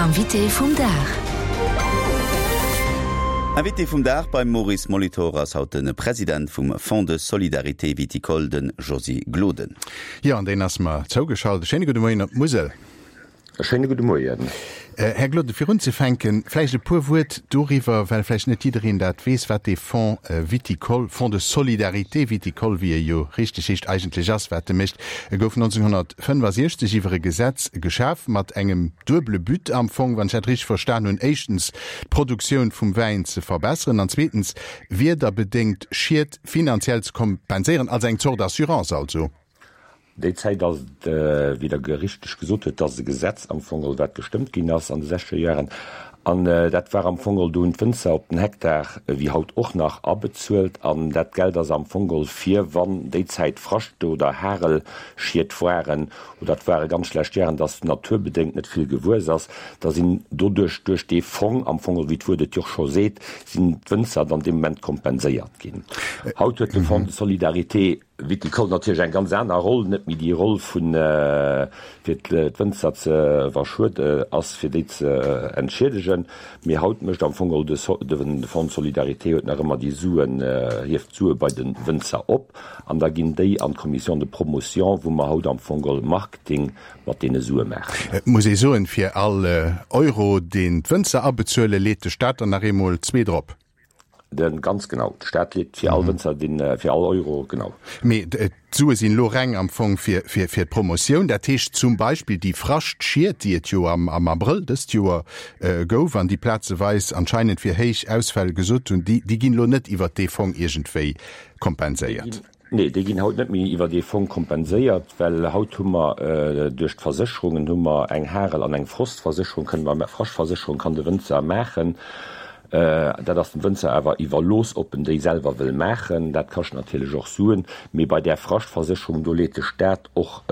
Invité vum Dach. Invité vum Dach beim Maurice Molitor ass haut den Präsident vum Fonds de Solidarité Viticole den Josi Gloden. Ja, an den ass ma zougeschalt. Schöne gute Morgen op Musel. Schöne gute Morgen. Herr Glode, fir uns ze fenken, vielleicht ein paar Worte darüber, weil vielleicht nicht jeder dat weiss, wat de Fonds Viticole, Fonds de Solidarité Viticole, wie jo richtig ist, eigentlich as wat mischt, gouf 1965 iwwer Gesetz geschaf, mat engem double But am Fonds, wann richtig verstanden, und erstens Produktion vom Wein zu verbessern, und zweitens, wie da bedingt schiert finanziell zu kompensieren, als eng Zor d'Assurance also. Die Zeit, dass wieder gerichtlich gesucht wird, dass das Gesetz am Fungel wird gestimmt ging aus an den 60er Jahren. Und das war am Fungel du 15 auf den Hektar, wie haut auch nach abbezuelt, an das Geld, das am Fungel 4, wann die Zeit froscht oder Herrel schiert waren, oder das war ganz schlecht Jahren, dass naturbedingt nicht viel gewusst ist, dass ihn durch die Fonds am Fungel, wie wurde das schon seht, sind Winzer dann dem Moment kompensiert gehen. Haut wird der Fonds Solidarität Viticole natürlich eine ganz andere Rolle, nicht mit die Rolle von für die Winzer war schuld, als für die zu entschädigen. Wir haut möchte am Fungel den Fonds Solidarität noch immer die Suen hilft zu bei den Winzer ab. Und da gehen die an Kommission de Promotion, wo man haut am Fungel Marketing mit denen Suen macht. Muss ich so für alle Euro den Winzer abbezahlen, lädt die Stadt und nach einmal 2 drauf. Den ganz genau. Die Stadt lädt für alle Winzer für alle Euro, genau. So ist in Lorraine am Fond für die Promotion. Der Tisch zum Beispiel die Frascht schiert, die jetzt am April des Jahr go, wenn die Plätze weiß, anscheinend für heich Ausfälle gesucht und die gehen noch nicht über den Fonds irgendwie kompensiert. Nee, die gehen haut nicht mehr über die Fonds kompensiert, weil haut wir durch die Versicherungen eng Herrel an eng Frostversicherung können wir mit Froschversicherung kann der Winzer machen. Da das den Winzer aber iwwer los op die selber will machen, dat kann ich natürlich auch suchen. Me bei der Froschversicherung do lädt die Staat auch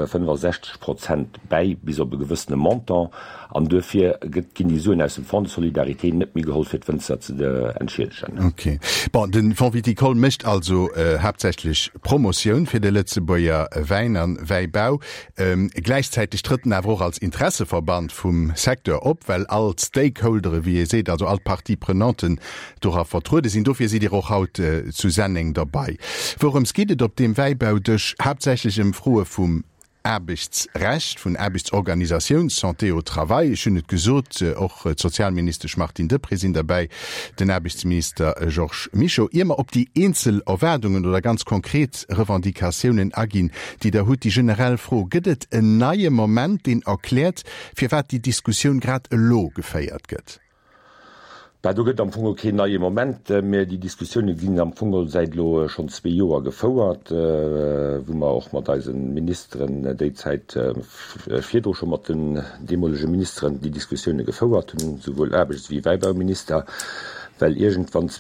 65% bei bis op gewissen Montant. An dafür gehen die Suen aus dem Fonds de Solidarität nicht mehr geholfen für die Winzer zu entschädigen. Okay. Bon, den Fonds Viticole mischt also hauptsächlich Promotion für die Letzteburger Wein und Weinbau. Gleichzeitig treten er auch als Interesseverband vom Sektor op, weil als Stakeholder, wie ihr seht, also als Partieprenanten durch vertraut sind, dafür sind die auch haut zu Sendung dabei. Worum es geht auf dem Weinbau, durch hauptsächlich im Frohe vom Erbichtsrecht vun Erbichtsorganisationun Santé au Travail schon net gesot och Sozialminister Martin de Präsident dabei den Erbichtsminister Georges Michaud immer op die Einzelerwerdungen oder ganz konkret Revendikationen agin, die der hut die generell froh gëtt en neue Moment den erklärt, fir wat die Diskussion grad lo gefeiert gëtt. Da du gëtt am Fungel kein neue Moment mehr die Diskussionen gingen am Fungel seit lo schon 2 Jahre gefauert, wo man auch mat Ministerin derzeit 4 schon mat den demolische Ministerin die Diskussionen gefauert hun, sowohl Erbichts wie Weinbauminister. Weil irgendwann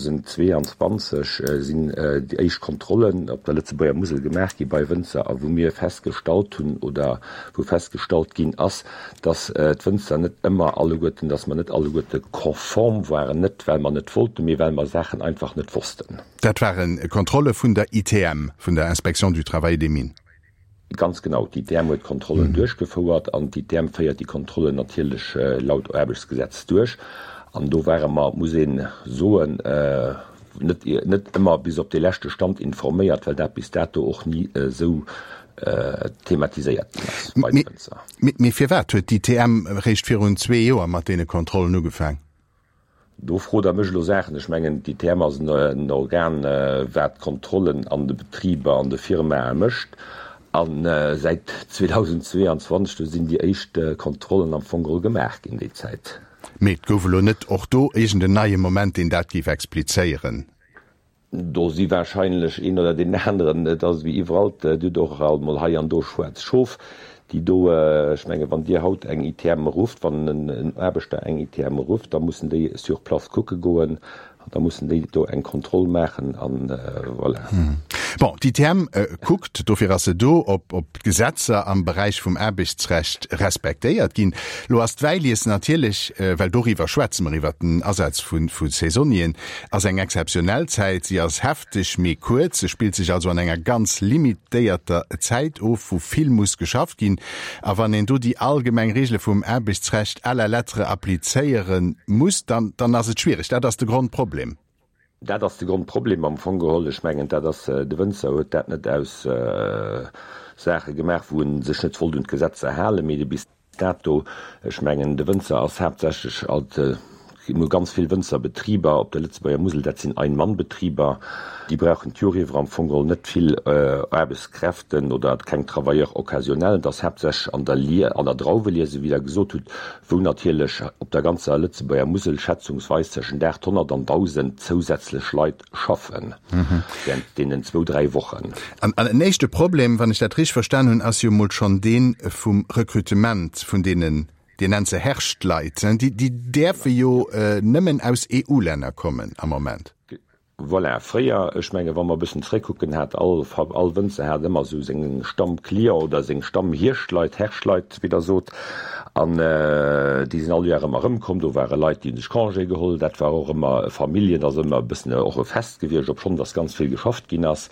2022 sind die Eichkontrollen op der Letzteburger Musel gemerkt, die bei Winzer, wo mir festgestellt hun oder wo festgestellt ging ass, dass die Winzer nicht immer alle Guten, dass man nicht alle Gute konform waren, nicht weil man nicht wollte, mir weil man Sachen einfach nicht wussten. Das waren Kontrolle von der ITM, von der Inspektion du Travail des Mines. Ganz genau, die ITM wird Kontrollen durchgeführt und die ITM feiert die Kontrolle natürlich laut Erbichtsgesetz durch. Und da wäre man, muss ich so nicht immer bis auf den letzten Stand informiert, weil das bis dato auch nie so thematisiert ist. Mir für was hat die TM recht für uns 2 Jahre mit den Kontrollen angefangen? Da froh, da möchte ich sagen, ich meine, die TM ist ein Organ, wird Kontrollen an den Betrieben, an den Firmen ermischt. Und seit 2022 sind die ersten Kontrollen am Fungel gemerkt in der Zeit. Mit Govelo net och do is den neue Moment in dat gief explizieren. Do sie wahrscheinlich een oder den anderen, dat wie überall du doch mal ha an doschwz schof, die do schmenge wann dir haut eng ITM ruft, wann en Erbechte eng ITM ruft, da mussssen die surplatz gucke goen, da mussssen die do eng Kontrolle machen an voilà. Bon, die Term guckt dofir as se do ob Gesetze am Bereich vum Erbichtsrecht respektéiert gin. Lo hast weilies natürlich, weil doriwer schwätzen iwwer den Ersatz vun Saisonien as eng exceptionell Zeit sie as heftig mé kurz, se spielt sich also an enger ganz limitéierter Zeit of, wo viel muss geschafft gin, a wann en du die allgemeng Regel vum Erbichtsrecht aller Lettre appliceieren muss, dann as het schwierig. Dat ist de Grundproblem. Dat ass de Grundproblem am Fogeholle schmengen, dat de Wënzer huet dat net aus Sache gemerk, woen sech net voll und Gesetze herle mede bis dato schmengen de Wënzer ass herzeg ganz viel Wënzerbetrieber op der Lützebauer Musel, dat sinn Ein-Mann-Betrieber, die brauchen Thüriwer am Fogel net viel Erbeskräften oder kein Travailleur occasionell, das herzeg an der Drauveliese wieder gesot tut, wo natürlich op der ganze Lützebauer Musel schätzungsweise zwischen 100 und 1000 zusätzlich Leiit schaffen, während denen 2-3 Wochen. An nächste Problem, wenn ich dat richtig verstanden as schon den vum Rekrutement von denen die nenze herrscht leit, die derfe jo nëmmen aus EU-Länder kommen am Moment. Voilà, freier Echmenge wann man bisssen trekucken hat all Wënze her immer so segen Stamm klier oder seg Stamm Hirschleit herschleit wieder sot an die sind all Jahre immer rëmkom, do waren Leiit die Kangé geholt, dat war auch immer Familien as immer bisssen och festgewircht, op schon das ganz viel geschafft gin ass.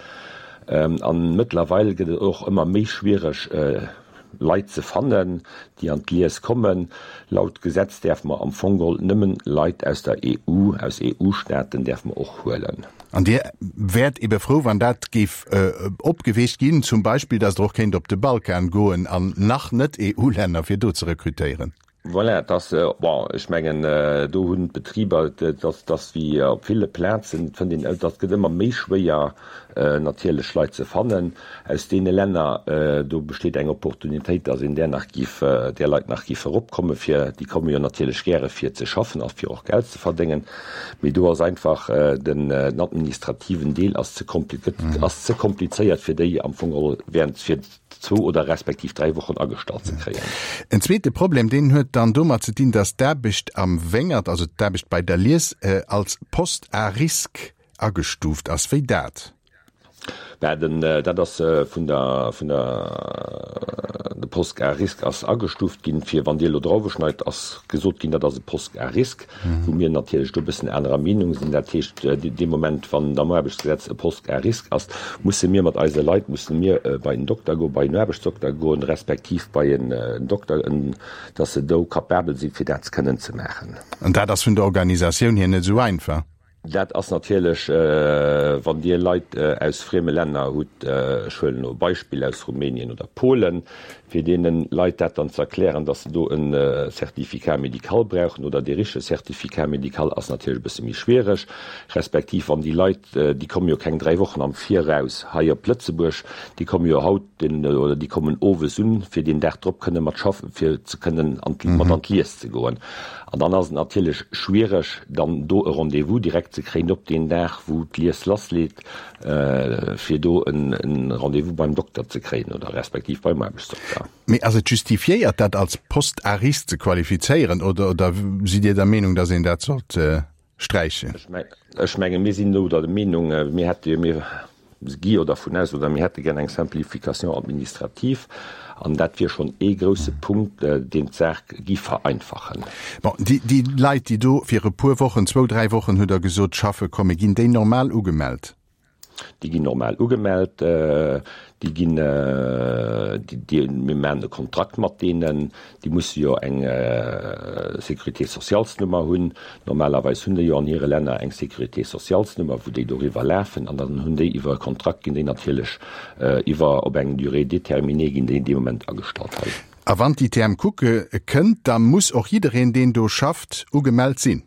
An mittlerweile gët auch immer méi schwierig Leiit ze fannen, die an Lies kommen. Laut Gesetz darf man am Fogel nimmen Leiit aus der EU, aus EU-Staaten darf man auch holen. An der werd iwwer froh, wann dat gif opgewicht gin, zum Beispiel, dass doch kind op de Balkan goen an nach net EU-Länder fir do zu rekrutieren. Voilà, das ich mengen do hunn Betrieber das wie op viele Plätzen von den dat get immer méi schwéier natierle Schleize fannen aus dee Länder do besteht eng Opportunitéit as in der nach Gif der Leiit nach Gif opkomme fir die kommen ja natierle Gre fir ze schaffen as fir auch Geld zu verdingen wie du as einfach den administrativen Deel as ze kompliziert fir déi am Fogel während fir 2 oder respektiv 3 Wochen agestart zu kreieren. Ein zweite Problem den huet dann dummer zu dienen, dass derbicht am Wengert, also derbicht bei der Lies als Post a Risk agestuft as wie dat. Werden das vun der Post a Risk as agestuft gin fir wann Dilo draufschneit as gesot gin dat Post a Risk, wo mir natürlich du bisssen enrer Meinung sind der Tisch dem Moment van der Merbegesetz Post a Risk as muss mir mat Eise Leiit muss mir bei den Doktor go bei Nerbesdoktor go respektiv bei den Doktor dat se do kapabel sie fir dat können ze machen. Und da das vun der Organisation hier net so einfach. Dat ass natürlich wann Dir Leiit aus freme Länder hut schëllen no Beispiel aus Rumänien oder Polen, fir denen Leiit dat dann zu erklären, dat se do een Zertifikat medikal brauchen oder de richche Zertifikat medikal ass natürlich bis mi schwerisch, respektiv an die Leiit die kommen jo keng 3 Wochen am 4 raus haier Plötzebusch, die kommen jo haut oder die kommen owe sunn, fir den der Drpp könne mat schaffen fir ze können an Lies ze goen. An dann ass natürlich schwerisch dann do e Rendevous direkt ze kreen op den Dach, wo Lies lass lädt, fir do ein Rendevous beim Doktor ze kreen oder respektiv beim Merbesdoktor. Also justifiiert dat als Postarist zu qualifizieren oder sie dir der Meinung, dass in der Sort streiche? Ich menge mir sinn oder de Meinung mir hätte mir gi oder vun oder mir hätte gerne eng Simplifikation administrativ. an dat wir schon grosse Punkt den Zerg gi vereinfachen. Bon, die Leiit, die do fir pur Wochen 2-3 Wochen huet gesot schaffe, komme gin de normal ugemeldt. Die gin normal ugemeldt, die gin de Kontrakt mat denen, die muss jo eng Sekuritätssozialsnummer hunn. Normalerweise hunde jo an ihre Länder eng Sekuritätssozialsnummer, wo déi doiwwer läfen, an dann hunn déi iwwer Kontrakt gin de natilech iwwer op eng Duré determiné gin de in dem Moment astart hat. Avant die Term kucke kënnt, da muss auch jiin den do schafft ugemeldt sinn.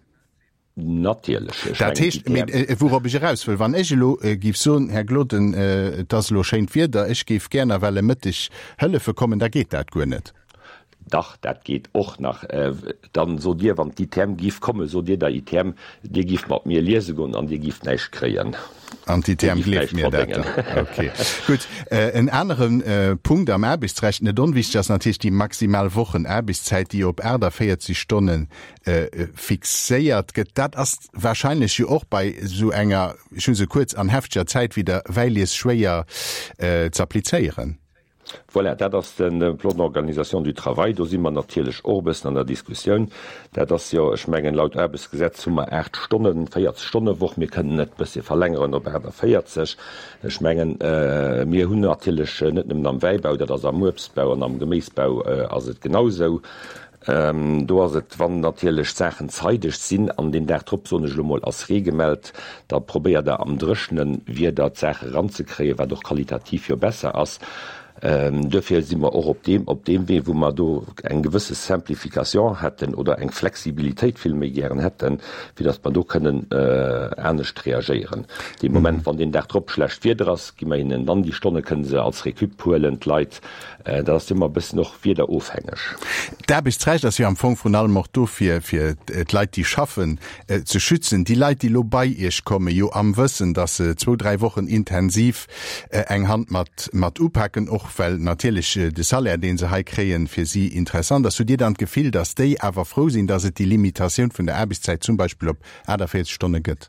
Wo ich raus will, wann Elo gif so Herr Gloten das lo scheint fir, da ich gif gerne, weil mit ich Hölle verkommen, da geht dat go net. Dach dat geht och nach dann so dir wann die Term gif komme so dir der Term Di gift mat mir Lesegun an Di gift neich kreieren. Antiterm mir okay. Gut en anderen Punkt am Erbisrecht dunwicht das natürlich die maximal wochen Erbiszeit, die op Äder 40 Stunden fixiert get dat as wahrscheinlich auch bei so enger schon so kurz an heftiger Zeit wieder weil es schwer zu applizieren. Voilà, dat ass den Plonorganisation du Travail, do si man natierlech Orbes an der Diskussion, dat ass jo schmengen laut Erbesgesetz hummer 8 Stunden 40 Stunde woch mir können net bis se verlängeren op Äder 40 schmengen mir hun natierlech net am Weibau, dat ass am Mubsbau an am Gemeesbau ass et genauso. Do as et wann natierlech Sächen zeideg sinn an den der Truppsonech Lummel ass Regemeld, da probiert der am Drechnen wie der Säche ranzekree, wer doch qualitativ jo besser ass. Dafür sind wir auch auf dem Weg, wo wir da eine gewisse Simplifikation hätten oder eine Flexibilität viel mehr gern hätten, wie das wir da können ernst reagieren. Im Moment, wenn den der Trupp schlecht wird, gehen wir ihnen dann die Stunde, können sie als Reküp holen, Leute, das ist immer bis noch wieder aufhängig. Da bist recht, dass wir am Anfang von allem auch für die Leute, die schaffen, zu schützen. Die Leute, die bei ihr kommen, jo am Wissen, dass 2-3 Wochen intensiv eng Hand mit upacken, auch weil natürlich de Salär, den sie kreen, für sie interessant. Dass du dir dann gefiel, dass die aber froh sind, dass es die Limitation von der Arbeitszeit zum Beispiel ob 40 Stunden gibt.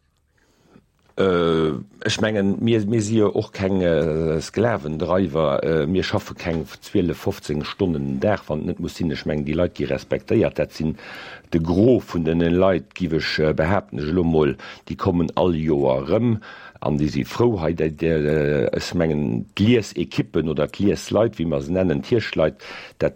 Ich mengen mir sie auch keine Sklavendriver mir schaffe kein 12-15 Stunden der van net muss ich mengen die Leute die respektiert dat sind de Gro von den Leute giwech behaupten Schlummel die kommen all Joarem an die sie Froheit es mengen Gliesekippen oder Gliesleit wie man es nennen Tierschleit dat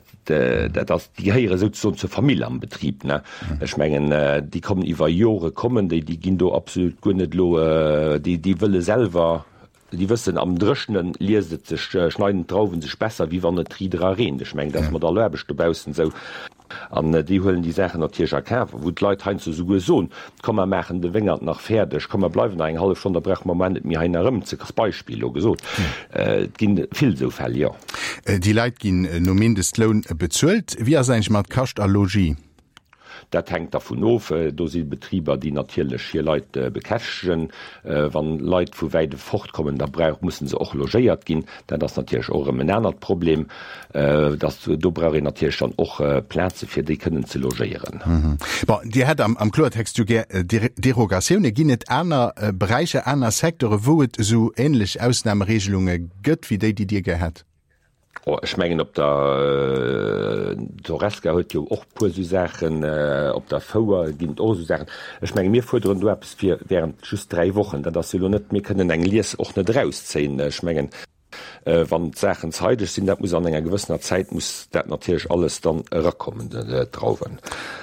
die heiere so zur Familie am Betrieb ne schmengen die kommen iwwer Jore kommen die gin do absolut gunnet lo die wille selber die wissen am Drschenen lieset sich schneiden traufen sich besser wie wann Trider reden schmengen dass man da läbest dubausen so an die hullen die Sachen der Tierscher Käfer wo Leiit hein zu so kom man machen de Winger nach fertig kom man bleiben eng halbe von der brech moment mir hin ze Beispiel gesot gin viel so fall ja die Leiit gin no Mindestlohn bezuelt wie se mat kascht a Logie. Dat hängt davon auf, do sind Betrieber, die natürlich hier Leute bekäschen, wann Leute vu weide fortkommen, da müssen sie auch logiert gehen, denn das natürlich auch ein anderes Problem, dass du brauchst natürlich dann auch Plätze für die können zu logieren. Mhm. Die hat am Klartext Derogationen gehen nicht einer Bereiche, einer Sektoren, wo es so ähnlich Ausnahmeregelungen gibt, wie die dir gehört. Ich mengen op der Toreska huet jo och pu Sachen op der Vouer ginint o Sachen. Ich mengen mir vor du fir wären just 3 Wochen, dat se net mir können eng Lies och net rauszählen schmengen. Wann Sachen zeitig sind, dat muss an enger gewisser Zeit muss dat natürlich alles dann rakommen draufen.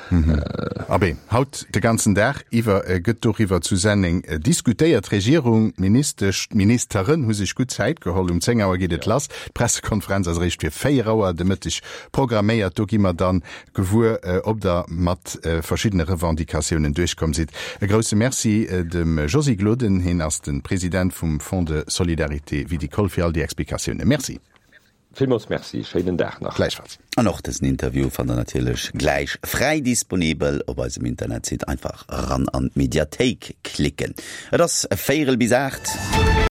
Aber haut de ganzen Tag iwwer gëtt doch iwwer zu Sending diskutiert Regierung Ministerin hu sich gut Zeit geholt 10 Uhr geht lass Pressekonferenz als recht fir 4 Uhr damit ich programmiert do immer dann gewur ob da mat verschiedene Revendikationen durchkommen sieht. Große Merci dem Josie Gloden hin als den Präsident vom Fonds de Solidarité wie die Kolfial die Explikationen. Merci. Vielmals merci, schönen Tag noch. Gleichfalls. Und noch das Interview fand er natürlich gleich frei disponibel, ob es im Internet sieht, einfach ran an Mediathek klicken. Das Feirel besagt.